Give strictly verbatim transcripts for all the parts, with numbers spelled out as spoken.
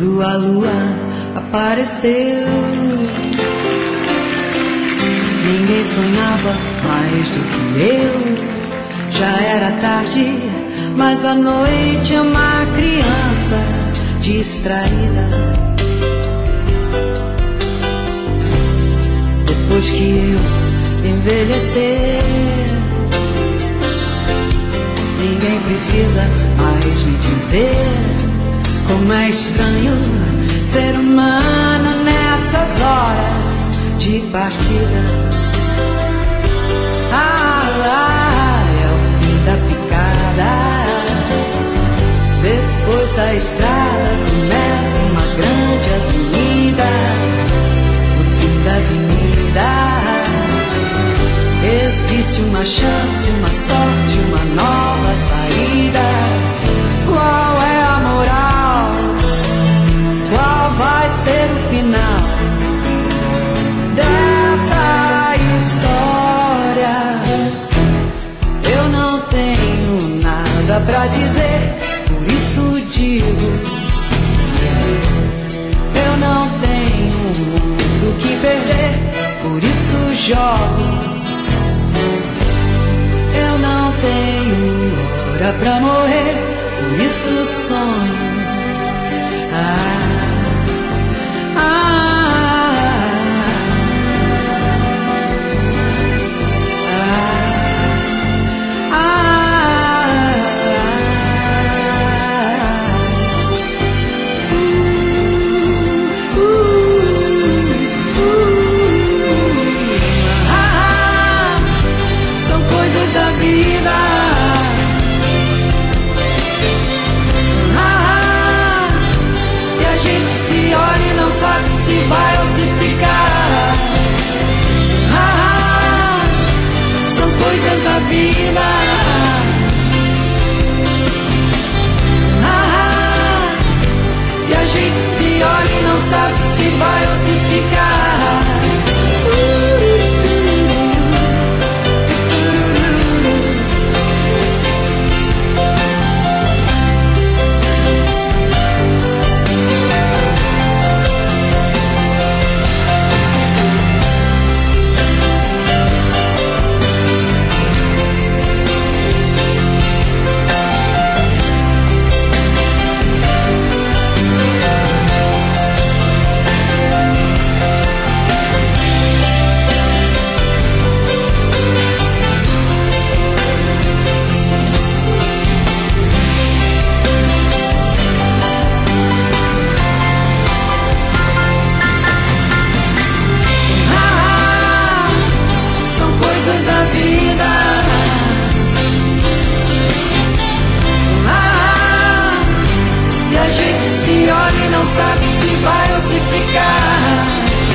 quando a lua apareceu. Ninguém sonhava mais do que eu. Já era tarde, mas a noite é uma criança distraída. Depois que eu envelhecer, ninguém precisa mais me dizer como é estranho ser humano nessas horas de partida. Ah, ah, é o fim da picada. Depois da estrada começa uma grande avenida. No fim da avenida existe uma chance, uma sorte, uma nova saída. Qual é a moral? Qual vai ser o final dessa história? Eu não tenho nada pra dizer, por isso digo: eu não tenho muito o que perder, por isso jogo. Eu não tenho hora pra morrer, por isso sonho. Ah, ah, ah, ah, uh, uh, uh, ah, são coisas da vida. Olha e não sabe se vai ou se ficar. Ah, são coisas da vida. Ah, e a gente se olha e não sabe se vai ou se ficar. Sabe se vai ou se ficar.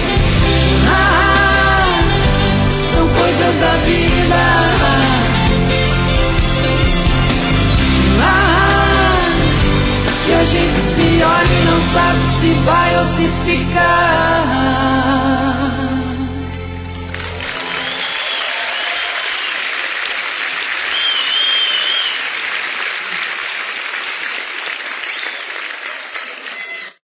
Ah, são coisas da vida. Ah, e a gente se olha e não sabe se vai ou se ficar.